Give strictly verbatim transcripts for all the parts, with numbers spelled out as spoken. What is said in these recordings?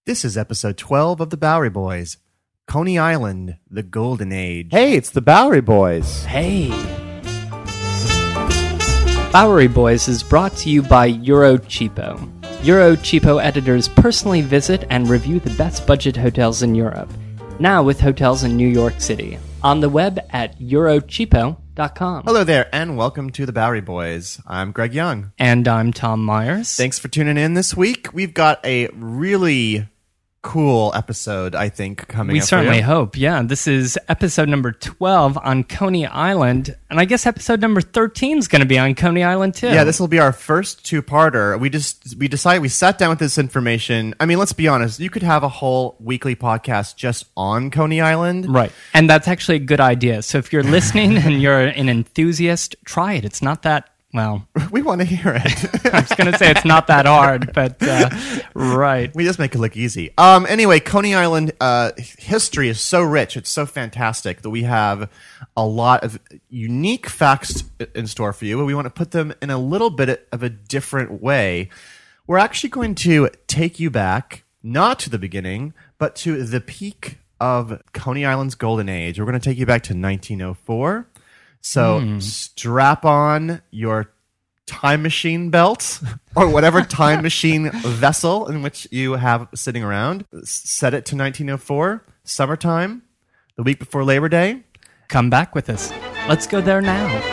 This is episode twelve of the Bowery Boys. Coney Island, the Golden Age. Hey, it's the Bowery Boys. Hey. Bowery Boys is brought to you by Eurocheapo. Eurocheapo editors personally visit and review the best budget hotels in Europe. Now with hotels in New York City. On the web at eurocheapo dot com. Hello there, and welcome to the Bowery Boys. I'm Greg Young. And I'm Tom Myers. Thanks for tuning in this week. We've got a really cool episode, I think, coming We up certainly for you. hope, yeah. This is episode number twelve on Coney Island, and I guess episode number thirteen is going to be on Coney Island, too. Yeah, this will be our first two-parter. We just we decided we sat down with this information. I mean, let's be honest. You could have a whole weekly podcast just on Coney Island. Right. And that's actually a good idea. So if you're listening and you're an enthusiast, try it. It's not that, well, We want to hear it. I was going to say it's not that hard, but uh, right. We just make it look easy. Um, anyway, Coney Island uh, history is so rich. It's so fantastic that we have a lot of unique facts in store for you, but we want to put them in a little bit of a different way. We're actually going to take you back, not to the beginning, but to the peak of Coney Island's golden age. We're going to take you back to nineteen oh four. So mm. strap on your time machine belt or whatever time machine vessel in which you have sitting around. Set it to nineteen oh four, summertime, the week before Labor Day. Come back with us. Let's go there now.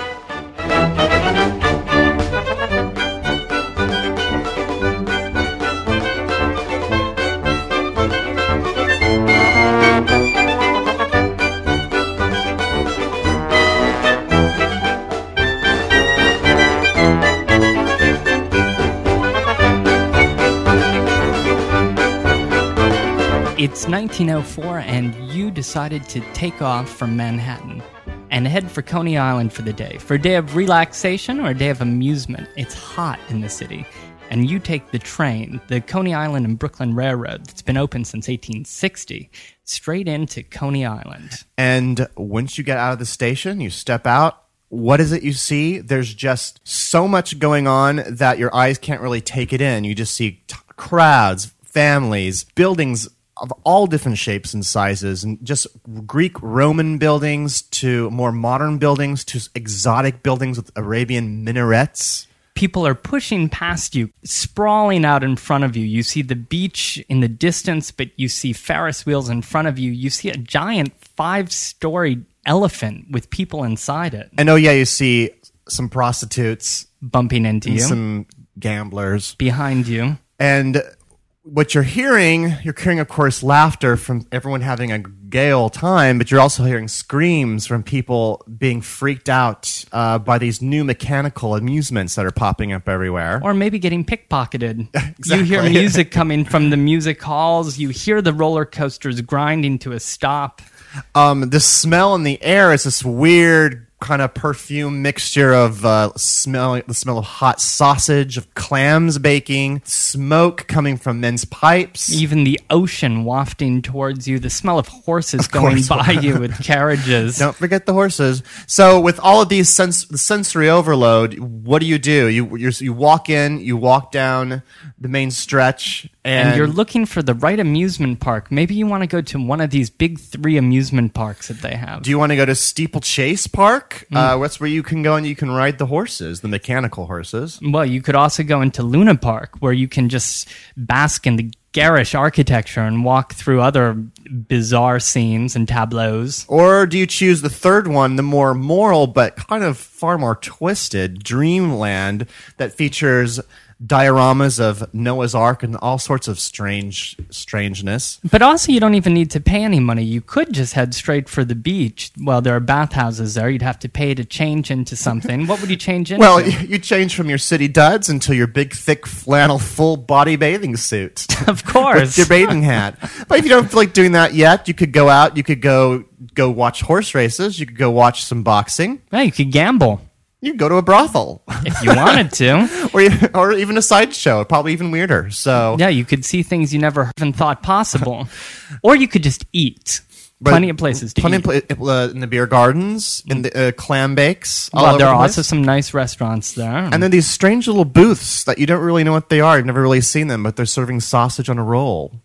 It's nineteen oh four, and you decided to take off from Manhattan and head for Coney Island for the day. For a day of relaxation or a day of amusement. It's hot in the city, and you take the train, the Coney Island and Brooklyn Railroad, that's been open since eighteen sixty, straight into Coney Island. And once you get out of the station, you step out. What is it you see? There's just so much going on that your eyes can't really take it in. You just see t- crowds, families, buildings of all different shapes and sizes, and just Greek Roman buildings to more modern buildings to exotic buildings with Arabian minarets. People are pushing past you, sprawling out in front of you. You see the beach in the distance, but you see Ferris wheels in front of you. You see a giant five-story elephant with people inside it. And oh yeah, you see some prostitutes bumping into and you. some gamblers behind you. And what you're hearing, you're hearing, of course, laughter from everyone having a gay old time, but you're also hearing screams from people being freaked out uh, by these new mechanical amusements that are popping up everywhere. Or maybe getting pickpocketed. Exactly. You hear music coming from the music halls. You hear the roller coasters grinding to a stop. Um, the smell in the air is this weird kind of perfume mixture of uh, smell, the smell of hot sausage, of clams baking, smoke coming from men's pipes. Even the ocean wafting towards you, the smell of horses Of going course. by you with carriages. Don't forget the horses. So with all of these sens- the sensory overload, what do you do? You you're, you walk in, you walk down the main stretch, and, And you're looking for the right amusement park. Maybe you want to go to one of these big three amusement parks that they have. do you want to go to Steeplechase Park? Mm. Uh, that's where you can go and you can ride the horses, the mechanical horses. Well, you could also go into Luna Park, where you can just bask in the garish architecture and walk through other bizarre scenes and tableaus. Or do you choose the third one, the more moral but kind of far more twisted Dreamland that features dioramas of Noah's Ark and all sorts of strange strangeness. But also, you don't even need to pay any money. You could just head straight for the beach. Well, there are bathhouses there. You'd have to pay to change into something. What would you change into? Well, you, you change from your city duds until your big, thick, flannel, full-body bathing suit. Of course. With your bathing hat. But if you don't feel like doing that yet, you could go out, you could go go watch horse races, you could go watch some boxing. Yeah, you could gamble. You could go to a brothel. If you wanted to. or, you- or even a sideshow, probably even weirder. So Yeah, you could see things you never even thought possible. Or you could just eat. But Plenty of places to plenty eat. Of pla- uh, in the beer gardens, in the uh, clam bakes. all Well, over there the are place. also some nice restaurants there. And then these strange little booths that you don't really know what they are. You've never really seen them, but they're serving sausage on a roll.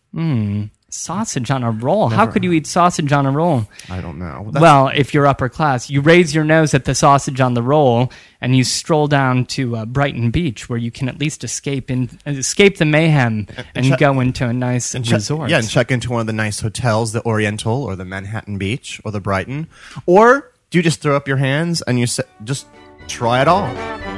Sausage on a roll. How could you eat sausage on a roll? I don't know. That's- Well, if you're upper class, you raise your nose at the sausage on the roll, and you stroll down to uh, Brighton Beach, where you can at least escape in, escape the mayhem and, check- go into a nice and check- resort. Yeah, and check into one of the nice hotels, the Oriental or the Manhattan Beach or the Brighton. Or do you just throw up your hands and you say, just try it all?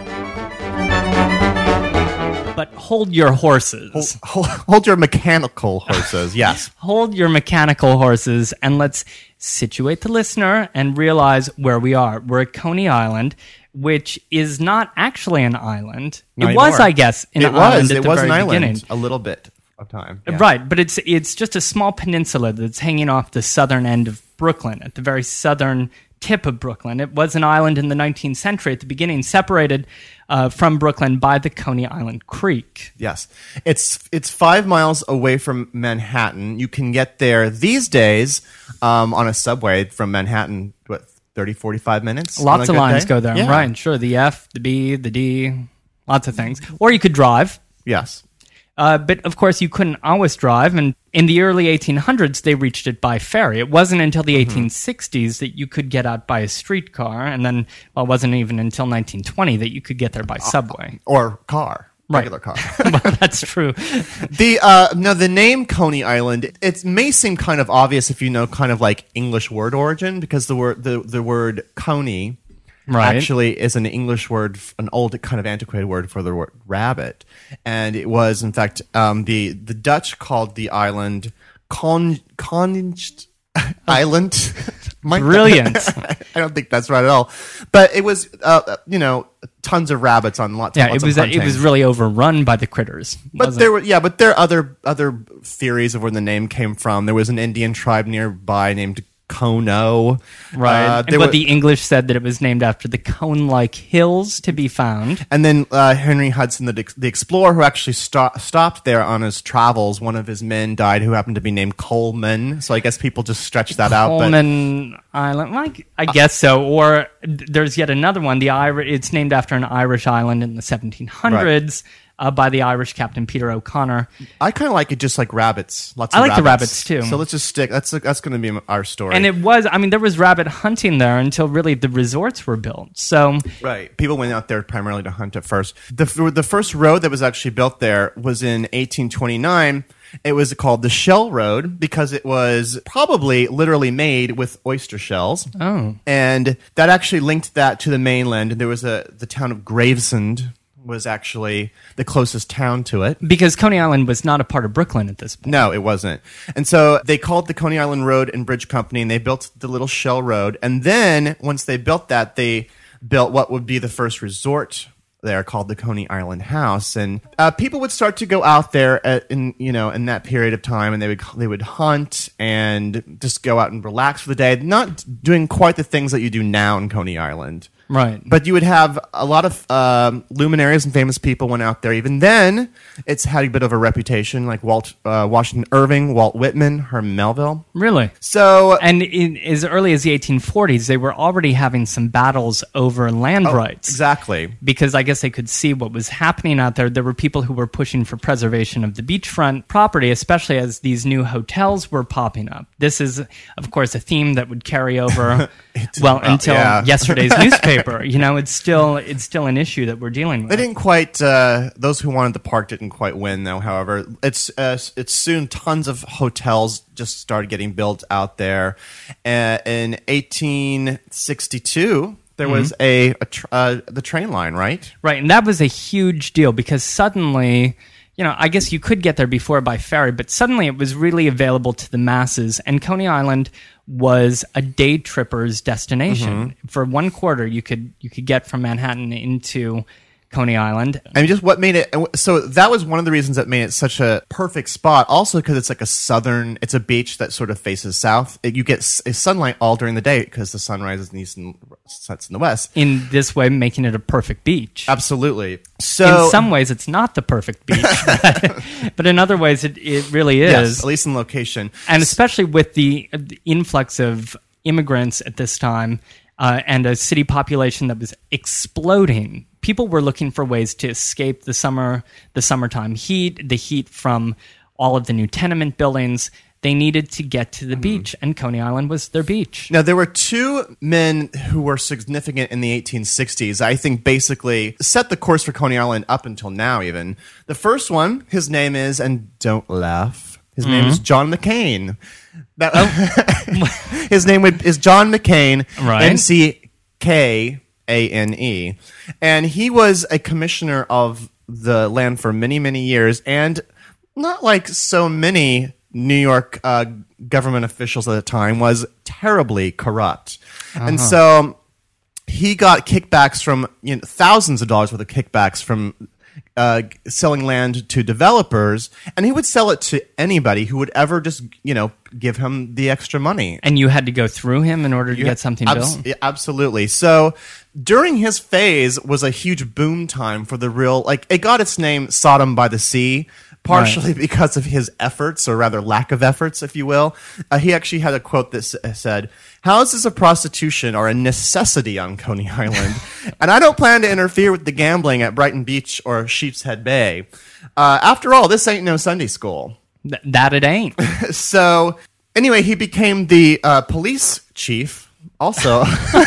But hold your horses. Hold, hold your mechanical horses, yes. Hold your mechanical horses, and let's situate the listener and realize where we are. We're at Coney Island, which is not actually an island. Not it was, anymore. I guess, an it island was. at It the was very an island beginning. a little bit of time. yeah. Right, but it's it's just a small peninsula that's hanging off the southern end of Brooklyn, at the very southern tip of Brooklyn. It was an island in the nineteenth century at the beginning, separated uh, from Brooklyn by the Coney Island Creek. Yes. It's it's five miles away from Manhattan. You can get there these days um, on a subway from Manhattan, what, thirty, forty-five minutes? on Lots a of good lines day? go there, Yeah. right? Sure, the F, the B, the D, lots of things. Or you could drive. Yes. Uh, but of course, you couldn't always drive, and in the early eighteen hundreds, they reached it by ferry. It wasn't until the eighteen sixties that you could get out by a streetcar, and then well, it wasn't even until nineteen twenty that you could get there by subway. Or car. Right. Regular car. Well, that's true. The uh no, the name Coney Island, it may seem kind of obvious if you know kind of like English word origin, because the word the, the word coney Right. actually is an English word, an old kind of antiquated word for the word rabbit, and it was in fact um, the the Dutch called the island Con Coninged Island. My- Brilliant. I don't think that's right at all, but it was uh, you know tons of rabbits on lots. Yeah, lots it was of it hunting. was really overrun by the critters. But wasn't there it? were yeah, but there are other other theories of where the name came from. There was an Indian tribe nearby named Kono. Right. Uh, And there but wa- the English said that it was named after the cone-like hills to be found. and then uh, Henry Hudson, the the explorer who actually sto- stopped there on his travels, one of his men died who happened to be named Coleman. So I guess people just stretched that out. But Coleman Island, like I guess so. Or th- there's yet another one. The Irish. It's named after an Irish island in the seventeen hundreds uh, by the Irish captain Peter O'Connor. I kind of like it just like rabbits. Lots I of like the rabbits. rabbits, too. So let's just stick. That's that's going to be our story. And it was. I mean, there was rabbit hunting there until really the resorts were built. So Right. People went out there primarily to hunt at first. The, the first road that was actually built there was in eighteen twenty-nine. It was called the Shell Road because it was probably literally made with oyster shells. Oh. And that actually linked that to the mainland. And there was a the town of Gravesend was actually the closest town to it. because Coney Island was not a part of Brooklyn at this point. No, it wasn't. And so they called the Coney Island Road and Bridge Company, and they built the little Shell Road. And then once they built that, they built what would be the first resort there, called the Coney Island House. And uh, people would start to go out there at, in you know in that period of time, and they would they would hunt and just go out and relax for the day, not doing quite the things that you do now in Coney Island. Right. But you would have a lot of um, luminaries and famous people went out there. Even then, it's had a bit of a reputation, like Walt uh, Washington Irving, Walt Whitman, Herman Melville. Really? So, And in, as early as the eighteen forties, they were already having some battles over land oh, rights. exactly. Because I guess they could see what was happening out there. There were people who were pushing for preservation of the beachfront property, especially as these new hotels were popping up. This is, of course, a theme that would carry over, well, well, until yeah. yesterday's newspaper. You know, it's still it's still an issue that we're dealing They with. didn't quite. Uh, those who wanted the park didn't quite win, though. However, it's uh, it's soon tons of hotels just started getting built out there. Uh, in eighteen sixty-two, there was a, a tr- uh, the train line, right? Right, and that was a huge deal because suddenly, you know, I guess you could get there before by ferry, but suddenly it was really available to the masses, and Coney Island was a day tripper's destination. For one quarter, you could you could get from Manhattan into Coney Island. I mean, just what made it. So that was one of the reasons that made it such a perfect spot. Also, because it's like a southern. It's a beach that sort of faces south. It, you get s- sunlight all during the day because the sun rises in the east and sets in the west. In this way, making it a perfect beach. Absolutely. So in some ways, it's not the perfect beach, but, but in other ways, it, it really is. yes, at least in location. And especially with the, the influx of immigrants at this time uh, and a city population that was exploding, people were looking for ways to escape the summer, the summertime heat, the heat from all of the new tenement buildings. They needed to get to the mm. beach, and Coney Island was their beach. Now, there were two men who were significant in the eighteen sixties, I think basically set the course for Coney Island up until now, even. The first one, his name is, and don't laugh, his mm-hmm. name is John McCain. That, oh. His name would, is John McCain, right. M C K A N E. And he was a commissioner of the land for many, many years, and not like so many New York uh, government officials at the time, was terribly corrupt. Uh-huh. And so he got kickbacks from, you know, thousands of dollars worth of kickbacks from uh, selling land to developers, and he would sell it to anybody who would ever just, you know, give him the extra money. And you had to go through him in order to you get something abs- built? Absolutely. So during his phase was a huge boom time for the real, like, it got its name Sodom by the Sea, partially right. because of his efforts, or rather lack of efforts, if you will. Uh, he actually had a quote that s- said, "Houses of prostitution are a necessity on Coney Island, and I don't plan to interfere with the gambling at Brighton Beach or Sheepshead Bay. Uh, after all, this ain't no Sunday school." Th- that it ain't. So, anyway, he became the uh, police chief also,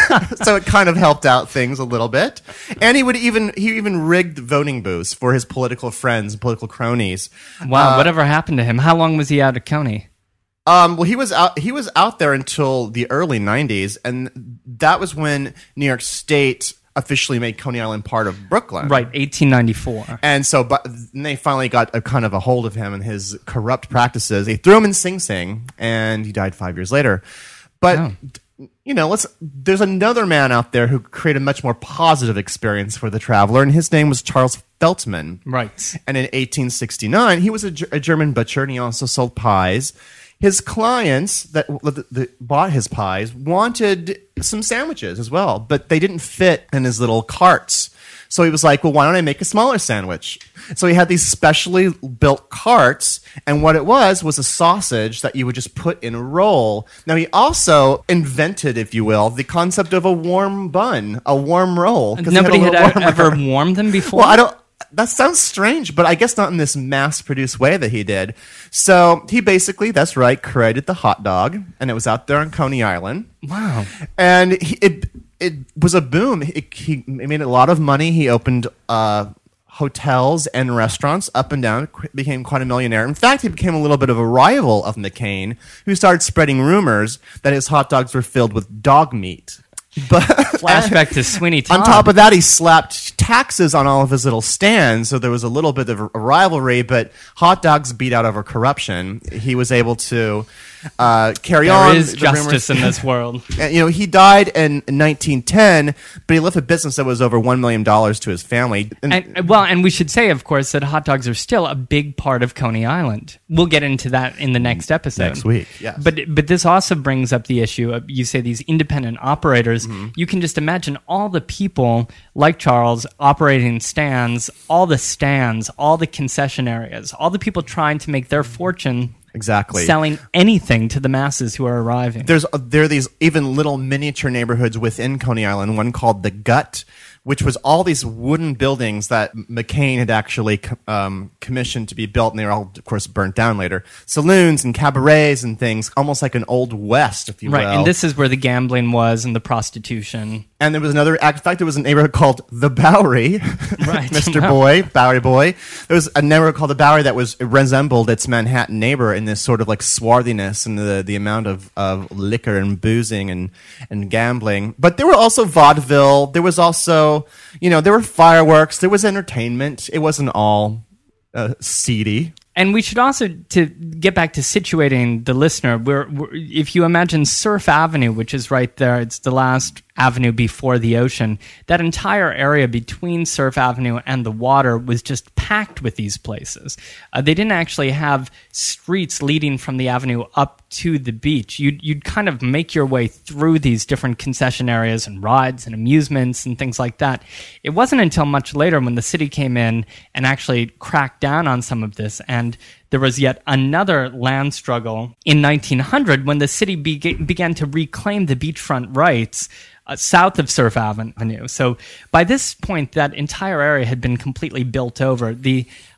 so it kind of helped out things a little bit. And he would even he even rigged voting booths for his political friends and political cronies. Wow, uh, whatever happened to him? How long was he out of Coney? Um, well, he was out. He was out there until the early nineties, and that was when New York State officially made Coney Island part of Brooklyn. Right, eighteen ninety-four. And so, but they finally got a kind of a hold of him and his corrupt practices. They threw him in Sing Sing, and he died five years later. But. Oh. You know, let's. There's another man out there who created a much more positive experience for the traveler, and his name was Charles Feltman. Right. And in eighteen sixty-nine, he was a, a German butcher, and he also sold pies. His clients that, that, that bought his pies wanted some sandwiches as well, but they didn't fit in his little carts. So he was like, well, why don't I make a smaller sandwich? So he had these specially built carts, and what it was was a sausage that you would just put in a roll. Now, he also invented, if you will, the concept of a warm bun, a warm roll. Nobody had, had ever warmed them before? Well, I don't... That sounds strange, but I guess not in this mass-produced way that he did. So he basically, that's right, created the hot dog, and it was out there on Coney Island. Wow. And he, it it was a boom. It, he, he made a lot of money. He opened uh, hotels and restaurants up and down, became quite a millionaire. In fact, he became a little bit of a rival of McCain, who started spreading rumors that his hot dogs were filled with dog meat. But flashback to Sweeney Todd. On top of that, he slapped taxes on all of his little stands, so there was a little bit of a rivalry, but hot dogs beat out over corruption. He was able to uh, carry there on. There is the justice rumors. in this world. And, you know, he died in nineteen ten, but he left a business that was over one million dollars to his family. And, and, well, and we should say, of course, that hot dogs are still a big part of Coney Island. We'll get into that in the next episode. Next week, yes. But, but this also brings up the issue of, you say, these independent operators. Mm-hmm. You can just imagine all the people like Charles operating stands, all the stands, all the concession areas, all the people trying to make their fortune exactly selling anything to the masses who are arriving. There's there are these even little miniature neighborhoods within Coney Island, one called the Gut, which was all these wooden buildings that McCain had actually um, commissioned to be built, and they were all, of course, burnt down later. Saloons and cabarets and things, almost like an old west, if you right, will. Right, and this is where the gambling was and the prostitution. And there was another, in fact, there was a neighborhood called the Bowery, right. Mister Wow. Boy, Bowery Boy. There was a neighborhood called the Bowery that was resembled its Manhattan neighbor in this sort of like swarthiness and the the amount of, of liquor and boozing and, and gambling. But there were also vaudeville. There was also, you know, there were fireworks. There was entertainment. It wasn't all uh, seedy. And we should also, to get back to situating the listener, we're, we're, if you imagine Surf Avenue, which is right there, it's the last avenue before the ocean, that entire area between Surf Avenue and the water was just packed with these places. Uh, they didn't actually have streets leading from the avenue up to the beach. You'd, you'd kind of make your way through these different concession areas and rides and amusements and things like that. It wasn't until much later when the city came in and actually cracked down on some of this, and there was yet another land struggle in nineteen hundred when the city be- began to reclaim the beachfront rights uh, south of Surf Avenue. So by this point, that entire area had been completely built over. The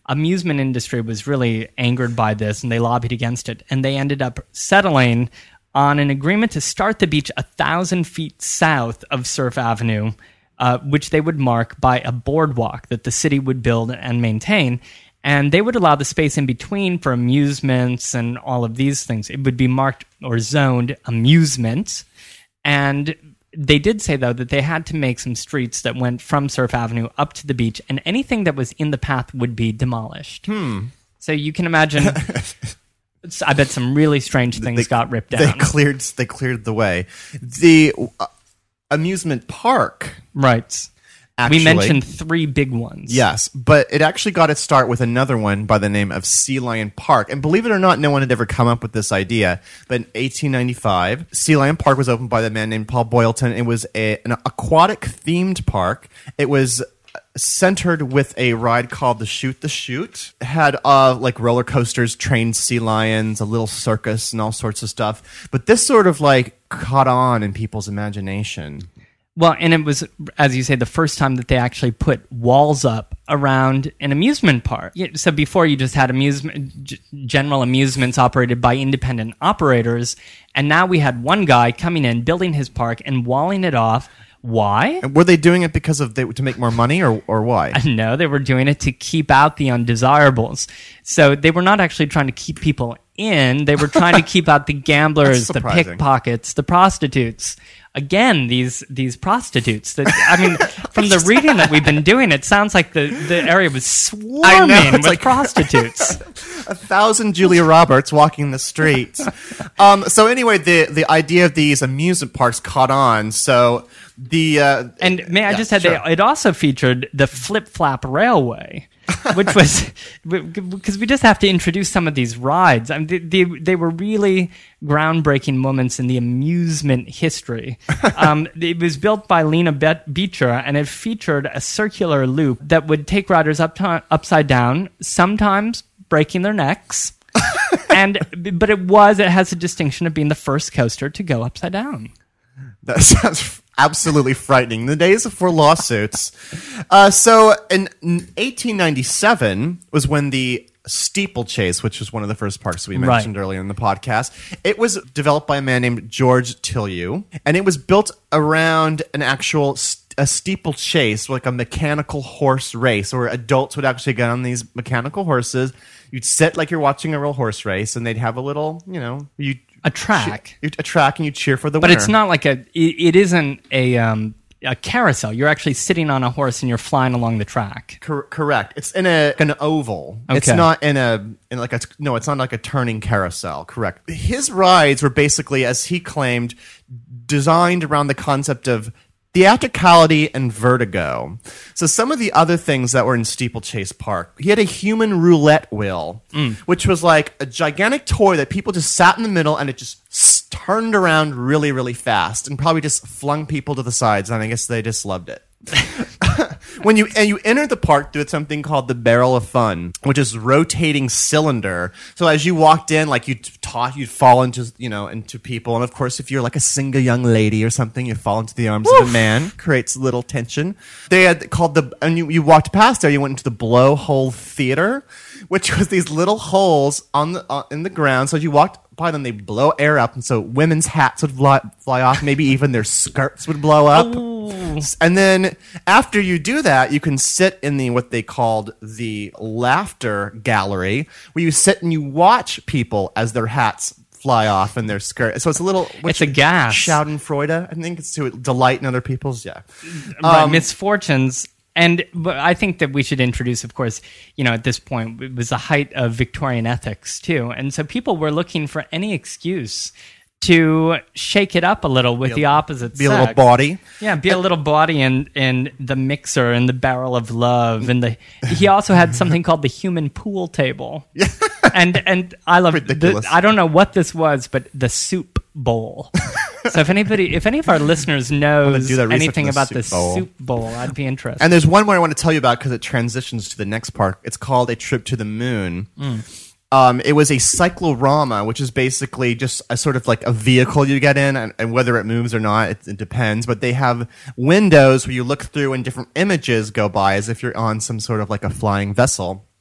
amusement industry was really angered by this, and they lobbied against it, and they ended up settling on an agreement to start the beach a thousand feet south of Surf Avenue, uh, which they would mark by a boardwalk that the city would build and maintain. And they would allow the space in between for amusements and all of these things. It would be marked or zoned amusement. And they did say, though, that they had to make some streets that went from Surf Avenue up to the beach, and anything that was in the path would be demolished. Hmm. So you can imagine, I bet some really strange things They- got ripped down. They cleared. They cleared the way. The uh, amusement park. Right. Actually, we mentioned three big ones. Yes, but it actually got its start with another one by the name of Sea Lion Park. And believe it or not, no one had ever come up with this idea. But in eighteen ninety-five, Sea Lion Park was opened by the man named Paul Boylton. It was a, an aquatic-themed park. It was centered with a ride called the Shoot the Chute. It had uh, like roller coasters, trained sea lions, a little circus, and all sorts of stuff. But this sort of like caught on in people's imagination. Well, and it was, as you say, the first time that they actually put walls up around an amusement park. Yeah, so before you just had amusement, g- general amusements operated by independent operators, and now we had one guy coming in, building his park, and walling it off. Why? And were they doing it because of they, to make more money, or or why? No, they were doing it to keep out the undesirables. So they were not actually trying to keep people in. They were trying to keep out the gamblers, the surprising. pickpockets, the prostitutes. Again, these these prostitutes. That, I mean, from the reading that we've been doing, it sounds like the, the area was swarming know, it's with like- prostitutes. A thousand Julia Roberts walking the streets. Um, so anyway, the the idea of these amusement parks caught on. So the uh, And may I yeah, just add, sure. they, it also featured the Flip Flap Railway, which was because we just have to introduce some of these rides. I mean, they, they, they were really groundbreaking moments in the amusement history. Um, it was built by Lena Bet- Beecher, and it featured a circular loop that would take riders up to, upside down, sometimes breaking their necks. and but it was it has a distinction of being the first coaster to go upside down. That sounds absolutely frightening. The days before lawsuits. Uh, so in eighteen ninety-seven was when the Steeplechase, which was one of the first parks we mentioned Right. earlier in the podcast, it was developed by a man named George Tillieu, and it was built around an actual st- a steeplechase, like a mechanical horse race, where adults would actually get on these mechanical horses. You'd sit like you're watching a real horse race, and they'd have a little, you know, you A track. a track, and you cheer for the But winner. it's not like a. It, it isn't a um, a carousel. You're actually sitting on a horse and you're flying along the track. Cor- correct. It's in a an oval. It's Okay. not in a in like a no. It's not like a turning carousel. Correct. His rides were basically, as he claimed, designed around the concept of theatricality and vertigo. So some of the other things that were in Steeplechase Park, he had a human roulette wheel, which was like a gigantic toy that people just sat in the middle and it just s- turned around really, really fast and probably just flung people to the sides. And I guess they just loved it. When you and you enter the park through something called the Barrel of Fun, which is rotating cylinder. So as you walked in, like you taught, you'd fall into you know into people, and of course, if you're like a single young lady or something, you fall into the arms of a man. Creates a little tension. They had called the and you, you walked past there. You went into the Blowhole Theater, which was these little holes on the uh, in the ground. So as you walked by them, they blow air up, and so women's hats would fly, fly off. Maybe even their skirts would blow up. And then after you do that, you can sit in the what they called the laughter gallery, where you sit and you watch people as their hats fly off and their skirt. So it's a little It's a gas. Schadenfreude. I think it's to delight in other people's. Yeah. Right, Um, misfortunes. And but I think that we should introduce, of course, you know, at this point, it was the height of Victorian ethics, too. And so people were looking for any excuse to shake it up a little with the opposite Be a sex. little bawdy. Yeah, be a little body in, in the mixer and the barrel of love. And the he also had something called the human pool table. Yeah. And and I love the, Ridiculous. I don't know what this was, but the soup bowl. So if anybody, if any of our listeners knows do that research anything on the about the soup bowl. soup bowl, I'd be interested. And there's one more I want to tell you about because it transitions to the next park. It's called A Trip to the Moon. Um, it was a cyclorama, which is basically just a sort of like a vehicle you get in, and, and whether it moves or not, it, it depends. But they have windows where you look through and different images go by as if you're on some sort of like a flying vessel.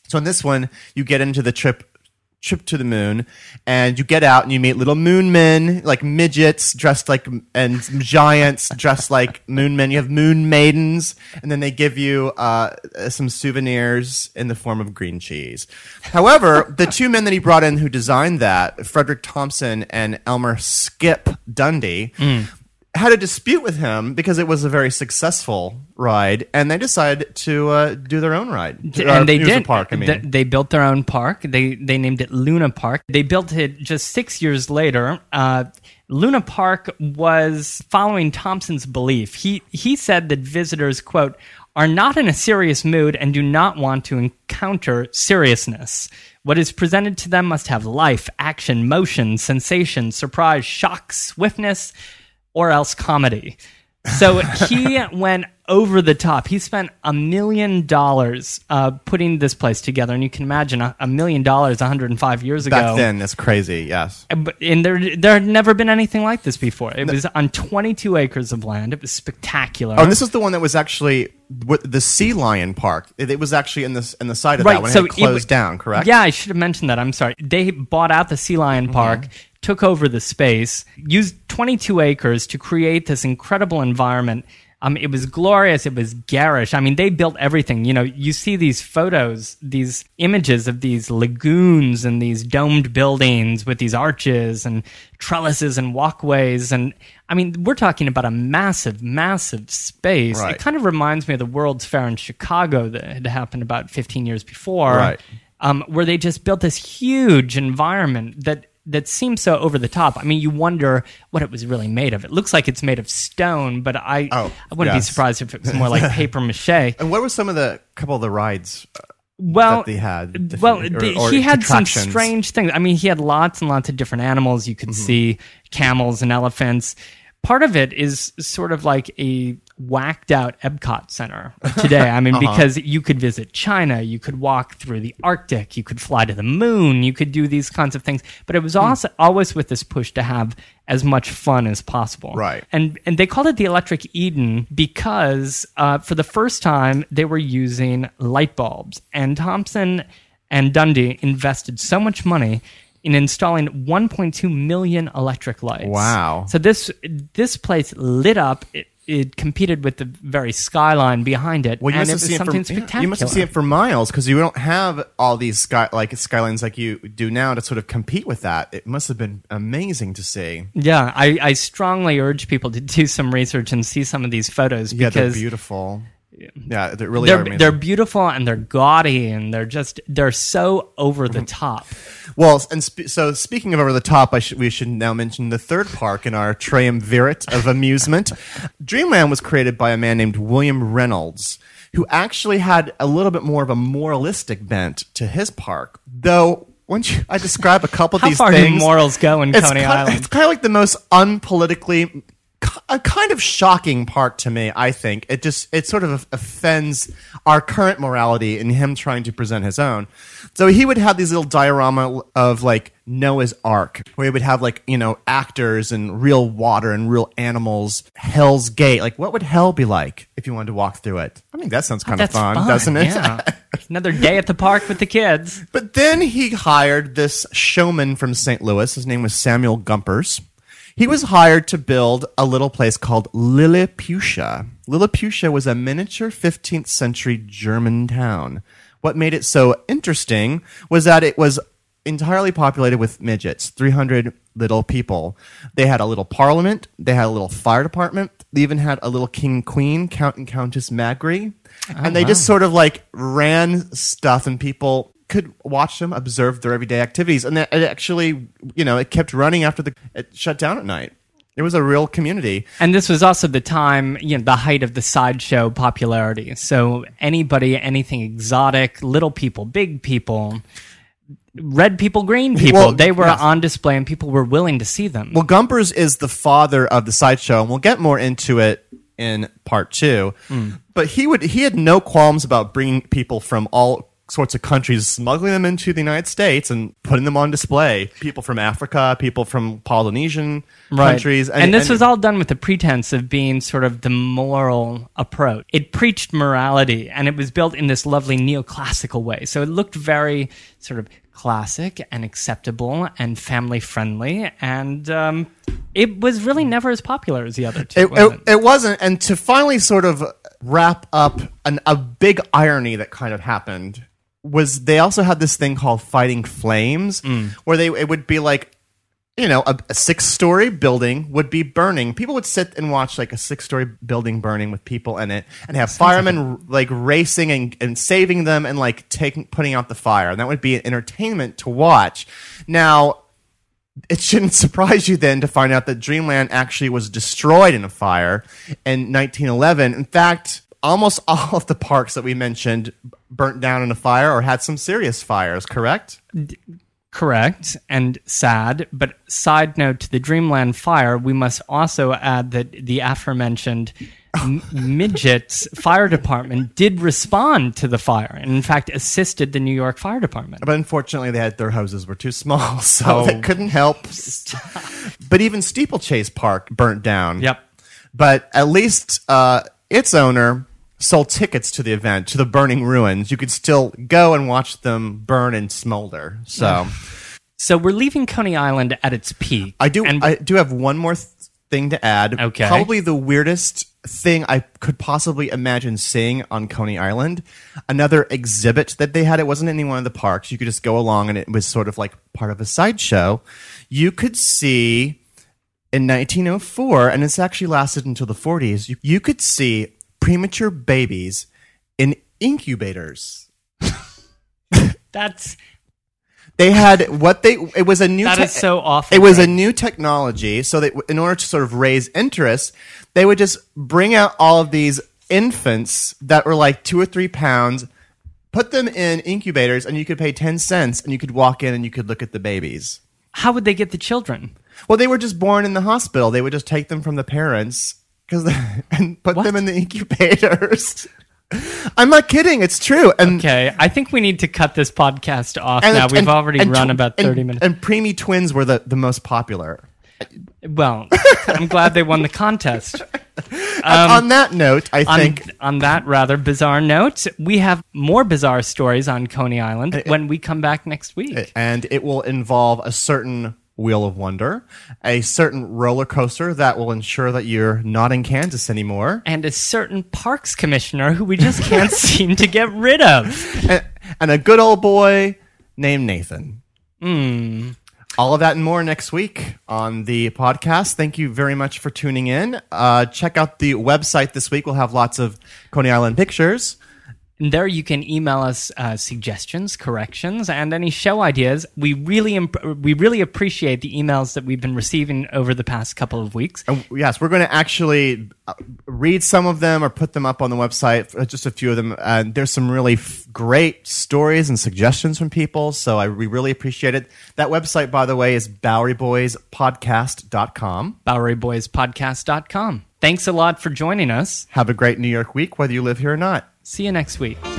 So in this one, you get into the trip trip to the moon, and you get out and you meet little moon men, like midgets dressed like, and giants dressed like moon men. You have moon maidens, and then they give you uh, some souvenirs in the form of green cheese. However, the two men that he brought in who designed that, Frederick Thompson and Elmer Skip Dundee, mm. had a dispute with him because it was a very successful ride, and they decided to uh, do their own ride. And uh, they did. Park, I mean. They, they built their own park. They they named it Luna Park. They built it just six years later. Uh, Luna Park was following Thompson's belief. He he said that visitors, quote, are not in a serious mood and do not want to encounter seriousness. What is presented to them must have life, action, motion, sensation, surprise, shock, swiftness, or else comedy. So he went over the top. He spent a million dollars uh, putting this place together, and you can imagine a, a million dollars one hundred five years ago. Back then, that's crazy. Yes, but and there there had never been anything like this before. It was on twenty-two acres of land. It was spectacular. Oh, and this is the one that was actually the Sea Lion Park. It was actually in the in the side of right, that when so it had closed it, down. Correct? Yeah, I should have mentioned that. I'm sorry. They bought out the Sea Lion Park. Mm-hmm. Took over the space, used twenty-two acres to create this incredible environment. Um, it was glorious. It was garish. I mean, they built everything. You know, you see these photos, these images of these lagoons and these domed buildings with these arches and trellises and walkways. And I mean, we're talking about a massive, massive space. Right. It kind of reminds me of the World's Fair in Chicago that had happened about fifteen years before, right. um, where they just built this huge environment that that seems so over the top. I mean, you wonder what it was really made of. It looks like it's made of stone, but I, oh, I wouldn't yes. be surprised if it was more like paper mache. And what were some of the couple of the rides uh, well, that they had? Well, or, the, or he had some attractions? strange things. I mean, he had lots and lots of different animals. You could mm-hmm. see camels and elephants. Part of it is sort of like a whacked out Epcot Center today. I mean, uh-huh. because you could visit China, you could walk through the Arctic, you could fly to the moon, you could do these kinds of things. But it was also always with this push to have as much fun as possible. Right. And and they called it the Electric Eden because uh, for the first time they were using light bulbs. And Thompson and Dundee invested so much money in installing one point two million electric lights. Wow. So this this place lit up. It, it competed with the very skyline behind it, well, you and must it have was seen something it for, spectacular. yeah, you must have seen it for miles because you don't have all these sky like skylines like you do now to sort of compete with that. It must have been amazing to see. Yeah, I, I strongly urge people to do some research and see some of these photos because yeah, they're beautiful. Yeah, they really they're, are amazing. They're beautiful and they're gaudy and they're just they're so over the top. Well, and sp- so speaking of over the top, I should we should now mention the third park in our triumvirate of amusement. Dreamland was created by a man named William Reynolds, who actually had a little bit more of a moralistic bent to his park. Though, once you, I describe a couple of How these far things, do morals go in it's Coney kind, Island? It's kind of like the most unpolitically. A kind of shocking part to me, I think. It just, it sort of offends our current morality in him trying to present his own. So he would have these little diorama of like Noah's Ark, where he would have like, you know, actors and real water and real animals. Hell's Gate. Like, what would hell be like if you wanted to walk through it? I think that sounds kind oh, of fun, fun, doesn't it? Yeah. Another day at the park with the kids. But then he hired this showman from Saint Louis. His name was Samuel Gumpers. He was hired to build a little place called Lilliputian. Lilliputian was a miniature fifteenth century German town. What made it so interesting was that it was entirely populated with midgets, three hundred little people. They had a little parliament. They had a little fire department. They even had a little king and queen, Count and Countess Magri. Oh, and they wow. just sort of like ran stuff and people could watch them, observe their everyday activities. And it actually, you know, it kept running after the it shut down at night. It was a real community. And this was also the time, you know, the height of the sideshow popularity. So anybody, anything exotic, little people, big people, red people, green people, well, they were yes. on display and people were willing to see them. Well, Gumpers is the father of the sideshow, and we'll get more into it in part two. Mm. But he would he had no qualms about bringing people from all sorts of countries, smuggling them into the United States and putting them on display. People from Africa, people from Polynesian Right. countries. And, and this and, was all done with the pretense of being sort of the moral approach. It preached morality, and it was built in this lovely neoclassical way. So it looked very sort of classic and acceptable and family-friendly, and um, it was really never as popular as the other two. It, wasn't it, it wasn't. And to finally sort of wrap up an, a big irony that kind of happened was they also had this thing called Fighting Flames, mm. where they it would be like, you know, a, a six-story building would be burning. People would sit and watch like a six-story building burning with people in it, and have firemen like racing and, and saving them and like taking putting out the fire. And that would be an entertainment to watch. Now, it shouldn't surprise you then to find out that Dreamland actually was destroyed in a fire in nineteen eleven. In fact, almost all of the parks that we mentioned burnt down in a fire or had some serious fires, correct? D- Correct, and sad, but side note to the Dreamland fire, we must also add that the aforementioned M- Midget's fire department did respond to the fire, and in fact assisted the New York Fire Department. But unfortunately, they had, their hoses were too small, so oh. they couldn't help. But even Steeplechase Park burnt down. Yep. But at least uh, its owner sold tickets to the event, to the burning ruins. You could still go and watch them burn and smolder. So, so we're leaving Coney Island at its peak. I do. And I do have one more th- thing to add. Okay. Probably the weirdest thing I could possibly imagine seeing on Coney Island. Another exhibit that they had. It wasn't in any one of the parks. You could just go along, and it was sort of like part of a sideshow. You could see in nineteen oh four, and it's actually lasted until the forties. You, you could see premature babies in incubators. That's they had what they it was a new that te- is so awful. It was a new technology, so that in order to sort of raise interest, they would just bring out all of these infants that were like two or three pounds, put them in incubators, and you could pay ten cents, and you could walk in and you could look at the babies. How would they get the children? Well, they were just born in the hospital. They would just take them from the parents. Because and put what? them in the incubators. I'm not kidding. It's true. And okay, I think we need to cut this podcast off and, now. and, We've already and, run and, about thirty and, minutes. And preemie twins were the, the most popular. Well, I'm glad they won the contest. Um, on that note, I think... On, on that rather bizarre note, we have more bizarre stories on Coney Island it, when we come back next week. And it will involve a certain Wheel of Wonder, a certain roller coaster that will ensure that you're not in Kansas anymore, and a certain parks commissioner who we just can't seem to get rid of, and, and a good old boy named Nathan. Mm. All of that and more next week on the podcast. Thank you very much for tuning in. Uh, check out the website this week. We'll have lots of Coney Island pictures. And there you can email us uh, suggestions, corrections, and any show ideas. We really imp- we really appreciate the emails that we've been receiving over the past couple of weeks. And yes, we're going to actually read some of them or put them up on the website, just a few of them. Uh, there's some really f- great stories and suggestions from people, so I, we really appreciate it. That website, by the way, is bowery boys podcast dot com. bowery boys podcast dot com. Thanks a lot for joining us. Have a great New York week, whether you live here or not. See you next week.